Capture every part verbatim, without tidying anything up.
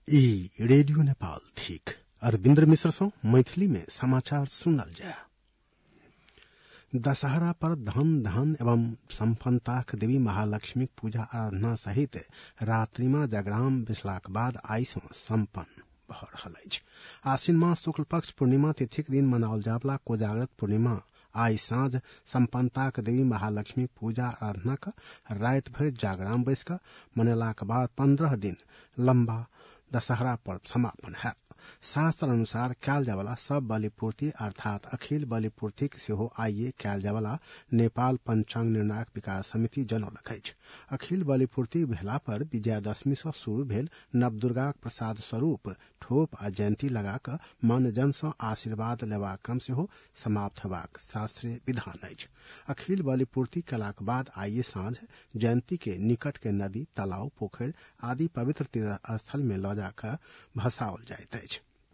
ई रेडियो नेपाल ठीक अरविन्द्र मिश्र सौ मैथिली में समाचार सुनल जाय। दशहरा पर धन धान एवं संपन्नताक देवी महालक्ष्मी पूजा आराधना सहित रात्रिमा जागराम बिसलाक बाद आई सँ सम्पन्न भ रहल अछि। आश्विन मास शुक्ल पक्ष पूर्णिमा तिथिक दिन मनाओल जावला कोजागरत पूर्णिमा आई साँझ संपन्नताक देवी महालक्ष्मी पूजा आराधना का रात भर जागराम बैस का मनेलाक बाद पंद्रह दिन लंबा दशहरा पर्व समापन है। शास्त्र अनुसार कैल जावला सब बलिपूर्ति अर्थात अखिल बलिपूर्ति सेहो आइए कैल जावला नेपाल पंचांग निर्णायक विकास समिति जनौलक अछि। अखिल बलिपूर्ति भेला पर विजयादशमी सँ शुरू भेल नवदुर्गा प्रसाद स्वरूप ठोप आ जयंती लगा क मनजन सँ आशीर्वाद लेबाक क्रम सेहो समाप्त हेबाक शास्त्रीय विधान अछि। अखिल बलिपूर्ति कलाक बाद आइए साँझ जयंती के निकट के नदी तालाब पोखरि आदि पवित्र तीर्थ स्थल में ल जाकर भसाओल जाइत अछि।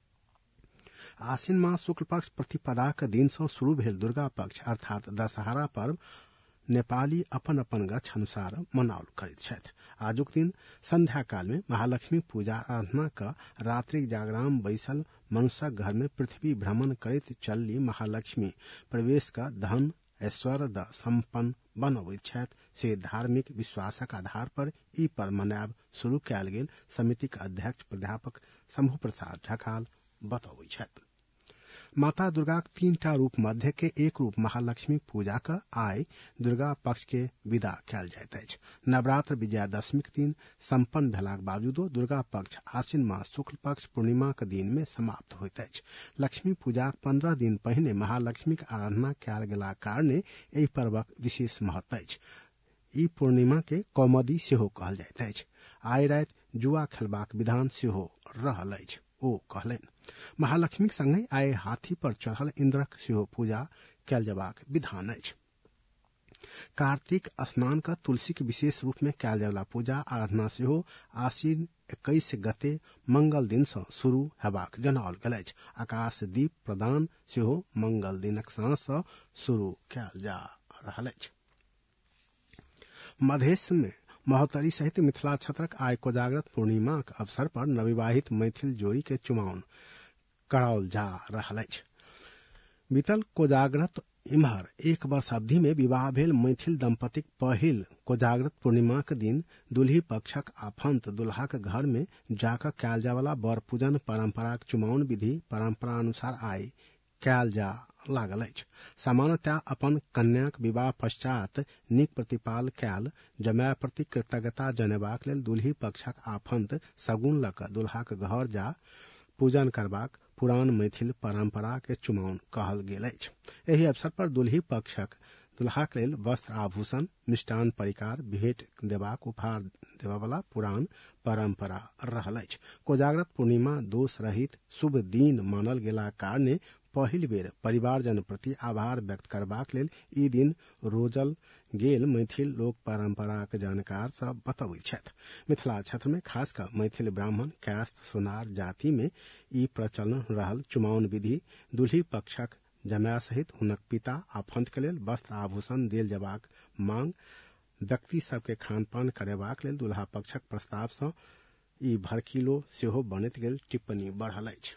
आश्विन मास शुक्ल पक्ष प्रतिपदाक दिन सँ शुरू भेल दुर्गा पक्ष अर्थात दशहरा पर्व नेपाली अपन अपन गछ अनुसार मनाओल करैत छथि। आजुक दिन संध्या काल में महालक्ष्मी पूजा आराधना क रात्रि जागराम बैसल मनुष्यक घर में पृथ्वी भ्रमण करैत चलली महालक्ष्मी प्रवेश का धन ऐश्वर्य द संपन्न बनबैत छथि से धार्मिक विश्वासक आधार पर ई पर्व मनायब शुरू कयल गेल समितिक अध्यक्ष प्राध्यापक शंभु प्रसाद ढकाल बतौबैत छथि। माता दुर्गाक तीन टा रूप मध्य के एक रूप महालक्ष्मी पूजा का आय दुर्गा पक्ष के विदा कयल जाइत अछि। नवरात्र विजयादशमी के दिन संपन्न भेलाक बावजूदो दुर्गा पक्ष आश्विन मास शुक्ल पक्ष पूर्णिमा के दिन में समाप्त होइत अछि। लक्ष्मी पूजाक पंद्रह दिन पहिने महालक्ष्मी के आराधना कयल गेलाक कारणे एहि पर्वक विशेष महत्व अछि। ई पूर्णिमा के कौमदी सेहो कहल जाइत अछि। आइ राति जुआ खेलबाक विधान सेहो रहल अछि। ओ कहलनि महालक्ष्मी संगे आइ हाथी पर चढ़ल इंद्रक सेहो पूजा कयल जबाक विधान अछि। कार्तिक स्नान का तुलसी के विशेष रूप में कयल जावला पूजा आराधना सेहो आश्विन इक्कीस गते मंगल दिन सँ शुरू हेबाक जनाओल गेल अछि। आकाश दीप प्रदान सेहो मंगल दिनक साँझ सँ शुरू कयल जा रहल अछि। मधेश में महोत्तरी सहित मिथिला क्षेत्रक आइ कोजागरत पूर्णिमा के अवसर पर नवविवाहित मैथिल जोड़ी के चुमाओन कराओल जा रहल अछि। बीतल कोजागरत इम्हर एक वर्ष अवधि में विवाह भेल मैथिल दंपतिक पहिल कोजागरत पूर्णिमा के दिन दुल्ही पक्षक आफंत दुल्हाक घर में जाकर कयल जावला वर पूजन परंपराक चुमाओन विधि परंपरा अनुसार आइ कयल जा लागल अछि। सामान्यतः अपन कन्याक विवाह पश्चात नीक प्रतिपाल कयल जमाय प्रति कृतज्ञता जनेबाक लेल दुल्ही पक्षक आफंत सगुन लऽ कऽ दुल्हाक घर जा पूजन करबाक पुरान मैथिल परंपरा के चुमाओन कहल गेल अछि। एहि अवसर पर दुल्ही पक्षक दुल्हाक लेल वस्त्र आभूषण मिष्टान परिकार भेंट देबाक उपहार देबयवला पुरान परंपरा रहल अछि। कोजागरत पूर्णिमा दोष रहित शुभ दिन मानल गेला कारणे पहिल बेर परिवारजन प्रति आभार व्यक्त करबाक लेल ई दिन रोजल गेल मैथिल लोक परंपराक जानकार सब बतबैत छथि। मिथिला क्षेत्र में खासकर मैथिल ब्राह्मण कायस्थ सोनार जाति में ई प्रचलन रहल चुमाओन विधि दुल्ही पक्षक जमाय सहित हुनक पिता आफंत के लेल वस्त्र आभूषण देल जबाक मांग व्यक्ति सबके खानपान करेबाक लेल दुल्हा पक्षक प्रस्ताव सँ ई भड़कीलो सेहो बनैत गेल टिप्पणी बढ़ल अछि।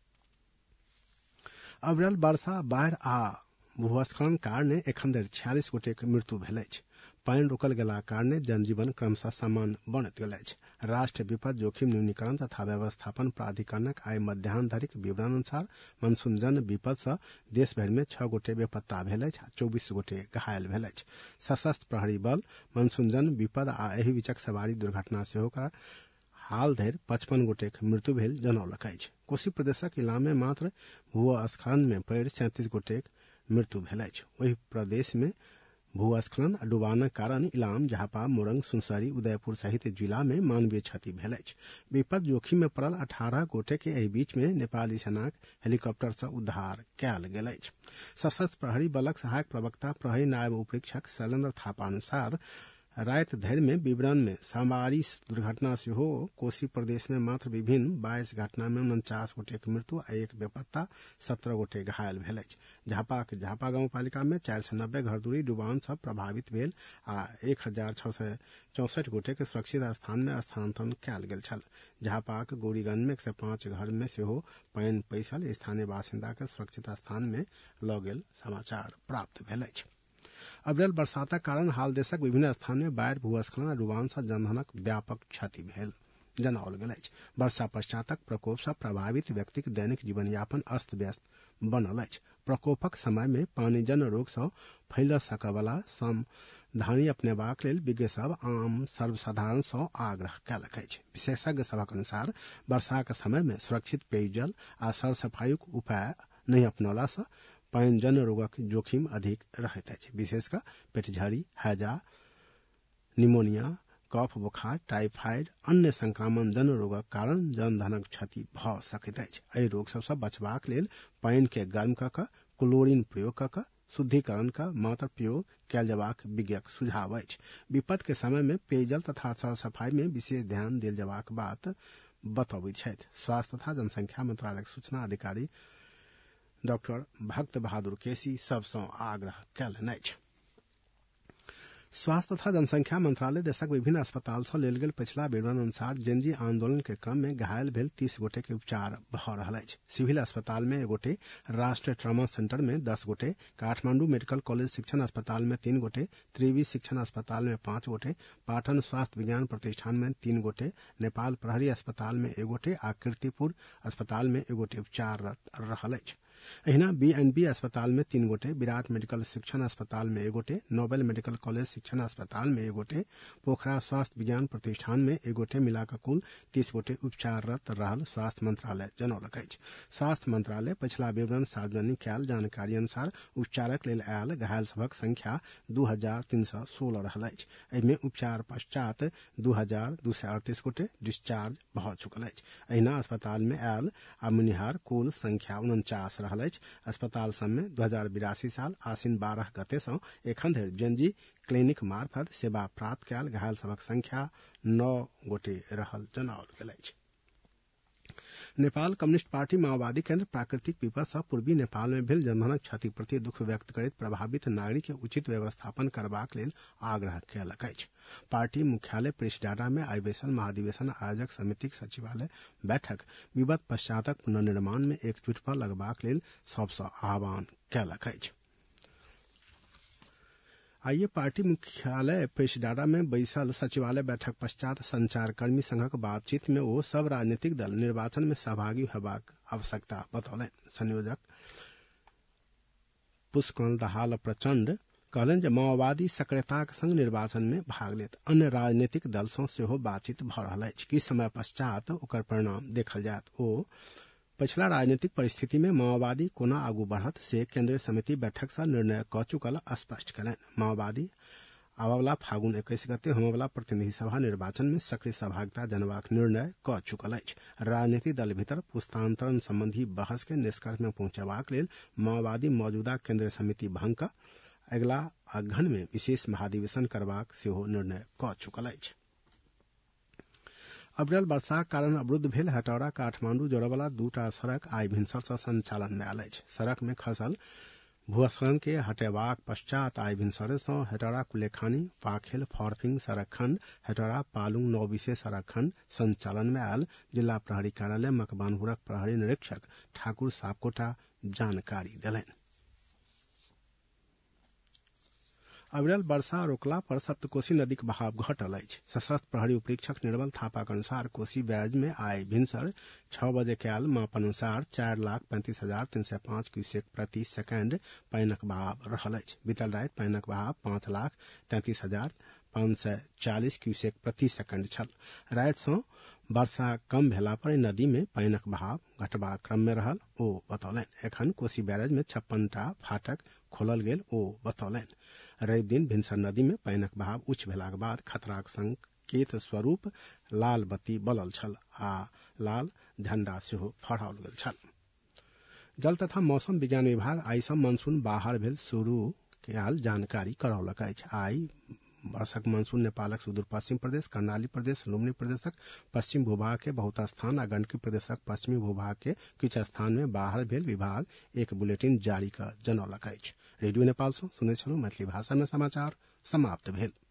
अविरल वर्षा बाढ़ि आ भूस्खलन कारणे एखन धरि छियालीस गोटेक मृत्यु भेल अछि। पानि रोकल गेला कारणे जनजीवन क्रमशः सामान्य बनैत गेल अछि। राष्ट्रीय विपद जोखिम न्यूनीकरण तथा व्यवस्थापन प्राधिकरणक आइ मध्याह्न धरिक विवरण अनुसार मनसूनजन्य विपद सँ देश भरि में छह गोटे बेपत्ता भेल अछि आ चौबीस गोटे घायल भेल अछि। सशस्त्र प्रहरी बल मनसूनजन्य विपद आ एहि बीचक सवारी दुर्घटना सेहो कर हाल धरि पचपन गोटेक मृत्यु भेल जनौलक अछि। कोशी प्रदेशक इलामे मात्र भूस्खलन में पड़ि सैंतीस गोटेक मृत्यु भेल अछि। ओहि प्रदेश में भूस्खलन आ डुबानक कारण इलाम झापा मोरंग सुनसरी उदयपुर सहित जिला में मानवीय क्षति भेल अछि। विपद जोखिम में पड़ल अठारह गोटे के एहि बीच में नेपाली सेनाक हेलीकॉप्टर सँ उद्धार कयल गेल अछि। सशस्त्र प्रहरी बलक सहायक प्रवक्ता प्रहरी नायब उपरीक्षक शैलेंद्र थापा अनुसार राति धरि में विवरण में सवारी दुर्घटना से हो कोसी प्रदेश में मात्र विभिन्न बाईस घटना में उनचास गोटे के मृत्यु आ एक बेपत्ता सत्रह गोटे घायल भेल अछि। झापा के झापा गांव पालिका में चारि सय नब्बे घर दूरी डुबान सब प्रभावित भेल आ एक हजार छओ सय चौसठ गोटे के सुरक्षित स्थान में स्थानांतरण कयल गेल छल। झापा के गौरीगंज में एक सय पांच घर में सेहो पानि पैसल स्थानीय बासिंदा के सुरक्षित स्थान में लऽ गेल समाचार प्राप्त भेल अछि। अविरल बरसातक कारण हाल देशक विभिन्न स्थान में बाढ़ि भूस्खलन आ डुबान सँ जनधनक व्यापक क्षति भेल जनाओल गेल अछि। वर्षा पश्चातक प्रकोप सँ प्रभावित व्यक्तिक दैनिक जीवन यापन अस्त व्यस्त बनल अछि। प्रकोपक समय में पानीजन्य रोग सँ फैल सकयवला सावधानी अपनेबाक लेल विज्ञ सभ आम सर्वसाधारण सँ आग्रह कयलक अछि। विशेषज्ञ सभक अनुसार वर्षाक समय में सुरक्षित पेयजल आ सर सफाईक उपाय नहि अपनौला सँ पानीजन्य रोगक जोखिम अधिक रहैत अछि। विशेषकर पेटझड़ी, हैजा, निमोनिया, कफ बुखार, टाइफाइड, अन्य संक्रामण जन्य रोगक कारण जनधनक क्षति भऽ सकैत अछि। एहि रोग सभ सँ बचबाक लेल पानि के गर्म कऽ कऽ क्लोरीन प्रयोग कऽ कऽ शुद्धिकरण का मात्र प्रयोग कयल जयबाक विज्ञक सुझाव अछि। विपद के समय में पेयजल तथा सर सफाई में विशेष ध्यान देल जयबाक बात बतौबैत छथि। स्वास्थ्य तथा जनसंख्या मंत्रालयक सूचना अधिकारी डॉक्टर भक्त बहादुर केसी सब सँ आग्रह कयलनि अछि। स्वास्थ्य तथा जनसंख्या मंत्रालय देशक विभिन्न अस्पताल सँ लेल गेल पछिला विवरण अनुसार जेनजी आंदोलन के क्रम में घायल भेल तीस गोटे के उपचार भऽ रहल अछि। सिविल अस्पताल में एक गोटे, राष्ट्रीय ट्रॉमा सेंटर में दस गोटे, काठमांडू मेडिकल कॉलेज शिक्षण अस्पताल में तीन गोटे, त्रिवी शिक्षण अस्पताल में पांच गोटे, पाटन स्वास्थ्य विज्ञान प्रतिष्ठान में तीन गोटे, नेपाल प्रहरी अस्पताल में एक गोटे आ कीर्तिपुर अस्पताल में एक गोटे उपचाररत रहल अछि। अहिना बी एंड बी अस्पताल में तीन गोटे, विराट मेडिकल शिक्षण अस्पताल में एक गोटे, नोबेल मेडिकल कॉलेज शिक्षण अस्पताल में एक गोटे, पोखरा स्वास्थ्य विज्ञान प्रतिष्ठान में एक गोटे मिलाकर कुल तीस गोटे उपचाररत रहल स्वास्थ्य मंत्रालय जनौलक अछि। स्वास्थ्य मंत्रालय पछिला विवरण सार्वजनिक कयल जानकारी अनुसार उपचारक लेल आयल घायल सभक संख्या दू हजार तीन सय सोलह रहल अछि। एहि में उपचार पश्चात दू हजार दू सय अड़तीस गोटे डिस्चार्ज भऽ चुकल अछि। अहिना अस्पताल में आयल आ मुनिहार कुल संख्या उनचास रहल अछि। अस्पताल सब में दू हजार बिरासी साल आसिन बारह गते सँ एखन धरि जेनजी क्लिनिक मार्फत सेवा प्राप्त कयल घायल सभक संख्या नौ गोटे रहल जनाओल गेल अछि। नेपाल कम्युनिस्ट पार्टी माओवादी केंद्र प्राकृतिक विपद सँ पूर्वी नेपाल में भेल जनधनक क्षति प्रति दुख व्यक्त करैत प्रभावित नागरिक के उचित व्यवस्थापन करबाक लेल आग्रह कयलक अछि। पार्टी मुख्यालय प्रेसडाटा में आइ बैसल महाधिवेशन आयोजक समितिक सचिवालय बैठक विपद पश्चातक पुनर्निर्माण में एकजुट पर लगबाक लेल सभ सँ आह्वान कयलक अछि। आइए पार्टी मुख्यालय प्रेसडाटा में बैसल सचिवालय बैठक पश्चात संचारकर्मी संघक बातचीत में ओ सब राजनीतिक दल निर्वाचन में सहभागी हेबाक आवश्यकता बतौलनि। संयोजक पुष्पकमल दाहाल प्रचंड कहलनि जे माओवादी सक्रियताक संग निर्वाचन में भाग लेत। अन्य राजनीतिक दल सँ सेहो बातचीत भऽ रहल अछि। किछु समय पश्चात ओकर परिणाम देखल जायत। ओ पछिला राजनीतिक परिस्थिति में माओवादी कोना आगू बढ़त से केंद्रीय समिति बैठक सँ निर्णय कऽ चुकल स्पष्ट कयलनि। माओवादी आबयवला फागुन इक्कीस गते होमयवला प्रतिनिधि सभा निर्वाचन में सक्रिय सहभागिता जनबाक निर्णय कऽ चुकल अछि। राजनीतिक दल भीतर पुस्तांतरण संबंधी बहस के निष्कर्ष में पहुंचबाक लेल माओवादी मौजूदा केंद्रीय समिति भंग कऽ अगिला अगहन में विशेष महाधिवेशन करबाक सेहो निर्णय कऽ चुकल अछि। अविरल वर्षाक कारण अवरुद्ध भेल हेटौड़ा काठमांडू जोड़यवला दूटा सड़क आइ भिनसर सँ संचालन में आयल अछि। सड़क में खसल भूस्खलन के हटेबाक पश्चात आइ भिनसरे सँ हेटौड़ा कुलेखानी पाखेल फॉरफिंग सड़क खंड हेटौड़ा पालुंग नौ विशेष सड़क खंड संचालन में आयल जिला प्रहरी कार्यालय मकवानपुरक प्रहरी निरीक्षक ठाकुर सापकोटा जानकारी देलनि। अविरल वर्षा रोकला पर सप्तकोशी नदीक बहाव घटल अछि। सशस्त्र प्रहरी उपरीक्षक निर्मल थापाक अनुसार कोसी बैराज में आइ भिनसर छह बजे कयल मापन अनुसार चारि लाख पैंतीस हजार तीन सय पांच क्यूसेक प्रति सेकेंड पानिक बहाव रहल अछि। बीतल राति पानिक बहाव पांच लाख तैंतीस हजार पांच सय चालीस क्यूसेक प्रति सेकेंड छल। राति सँ वर्षा कम भेला पर नदी में पानिक बहाव घटबाक क्रम में रहल ओ बतौलनि। एखन कोसी बैराज में छप्पन टा फाटक खोलल गेल ओ बतौलनि। रवि दिन भिनसर नदी में पानिक बहाव उच्च भेलाक बाद खतराक संकेत स्वरूप लाल बत्ती बलल छल आ लाल झंडा सेहो फहराओल गेल छल। जल तथा मौसम विज्ञान विभाग आइ सँ मानसून बाहर भेल शुरू कयल जानकारी करौलक अछि। आइ वर्षक मानसून नेपालक सुदूर पश्चिम प्रदेश कर्णाली प्रदेश लुम्बिनी प्रदेशक पश्चिम भूभाग के बहुत स्थान आ गंडकी प्रदेशक पश्चिमी भूभाग के किछु स्थान में बाहर भेल विभाग एक बुलेटिन जारी कर जनौलक अछि। रेडियो नेपाल सँ सुनैत छलहुँ मैथिली भाषा में समाचार समाप्त भेल।